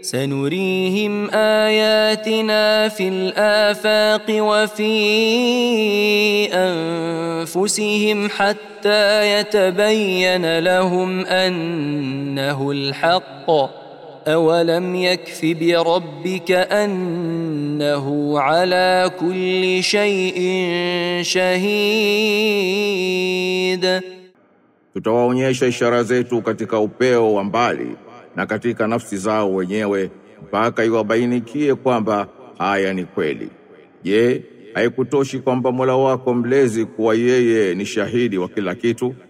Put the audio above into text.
سنريهم آياتنا في الآفاق وفي أنفسهم حتى يتبين لهم أنه الحق أولم يكف بربك أنه على كل شيء شهيد. Tutawaonyesha ishara zetu katika upeo wa mbali na katika nafsi zao wenyewe mpaka iwabainikie kwamba haya ni kweli. Je, haikutoshi kwamba Mola wako mlezi kuwa yeye ni shahidi wa kila kitu?